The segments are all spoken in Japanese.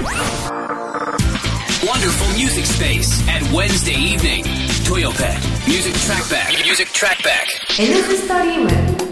Wonderful music space at Wednesday evening. Toyopet Music Trackback. Music Trackback. N ストリーム。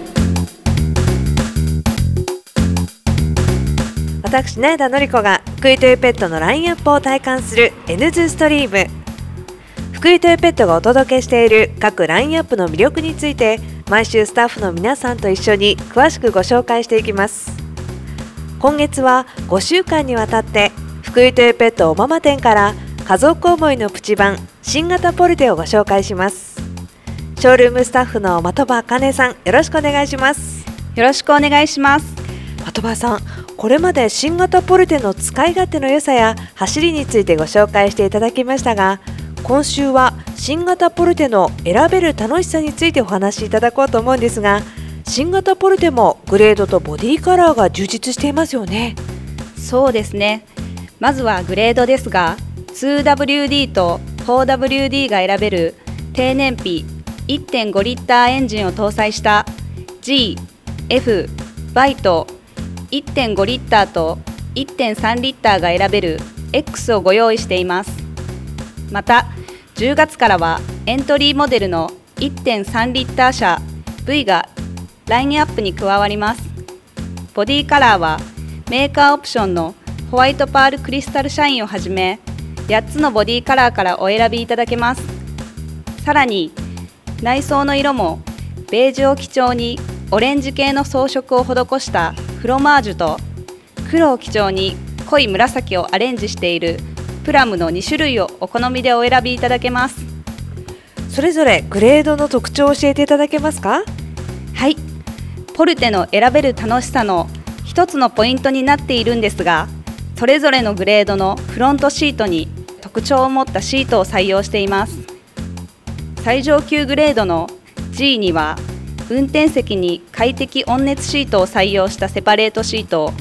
私苗田のり子が福井トヨペットのラインアップを体感する N ズストリーム。福井トヨペットがお届けしている各ラインアップの魅力について毎週スタッフの皆さんと一緒に詳しくご紹介していきます。今月は5週間にわたって福井トヨペット小浜店から家族思いのプチ版新型ポルテをご紹介します。ショールームスタッフの的場茜さん、よろしくお願いします。 よろしくお願いします。 的場さん、これまで新型ポルテの使い勝手の良さや走りについてご紹介していただきましたが、今週は新型ポルテの選べる楽しさについてお話しいただこうと思うんですが、新型ポルテもグレードとボディカラーが充実していますよね。 そうですね。まずはグレードですが、 2WD と 4WD が選べる低燃費 1.5 リッターエンジンを搭載した G、F、Y と 1.5 リッターと 1.3 リッターが選べる X をご用意しています。また10月からはエントリーモデルの 1.3 リッター車 V がラインアップに加わります。ボディカラーはメーカーオプションのホワイトパールクリスタルシャインをはじめ8つのボディカラーからお選びいただけます。さらに内装の色もベージュを基調にオレンジ系の装飾を施したフロマージュと黒を基調に濃い紫をアレンジしているプラムの2種類をお好みでお選びいただけます。 それぞれグレードの特徴を教えていただけますか？ はい、ポルテの選べる楽しさの一つのポイントになっているんですが、それぞれのグレードのフロントシートに特徴を持ったシートを採用しています。最上級グレードの G には運転席に快適温熱シートを採用したセパレートシートを、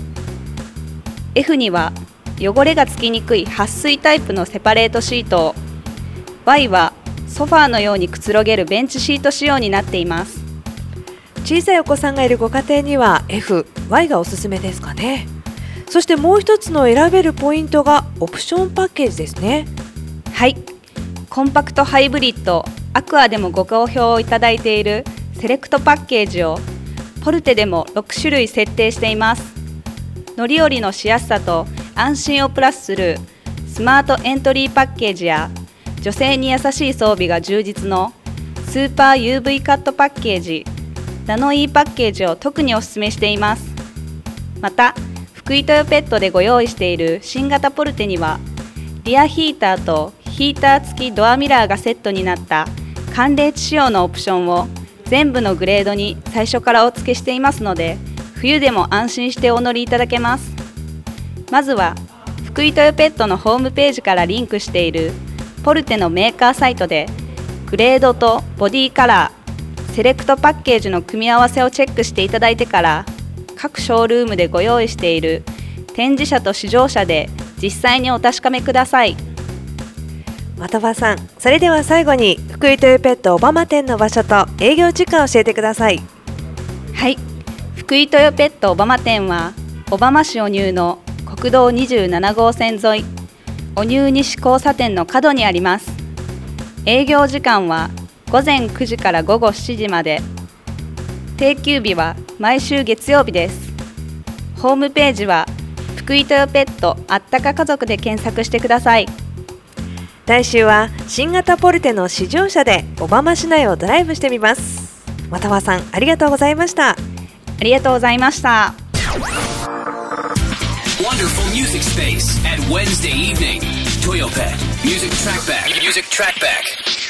F には汚れがつきにくい撥水タイプのセパレートシートを、 Y はソファーのようにくつろげるベンチシート仕様になっています。 小さいお子さんがいるご家庭には F、Y がおすすめですかね。そしてもう一つの選べるポイントがオプションパッケージですね。 はい、コンパクトハイブリッドアクアでもご好評をいただいているセレクトパッケージをポルテでも6種類設定しています。乗り降りのしやすさと安心をプラスするスマートエントリーパッケージや女性に優しい装備が充実のスーパー UV カットパッケージ、ナノイーパッケージを特にお勧めしています。また福井トヨペットでご用意している新型ポルテにはリアヒーターとヒーター付きドアミラーがセットになった寒冷地仕様のオプションを全部のグレードに最初からお付けしていますので、冬でも安心してお乗りいただけます。まずは福井トヨペットのホームページからリンクしているポルテのメーカーサイトでグレードとボディカラー、セレクトパッケージの組み合わせをチェックしていただいてから、各ショールームでご用意している展示車と試乗車で実際にお確かめください。 的場さん、それでは最後に福井トヨペット小浜店の場所と営業時間を教えてください。 はい、福井トヨペット小浜店は小浜市お入の国道27号線沿いお入西交差点の角にあります。営業時間は午前9時から午後7時まで、定休日は毎週月曜日です。ホームページは福井トヨペットあったか家族で検索してください。 来週は新型ポルテの試乗車で小浜市内をドライブしてみます。的場さん、ありがとうございました。 ありがとうございました。 Wonderful music space at Wednesday evening. Toyopet Music Trackback. Music Trackback.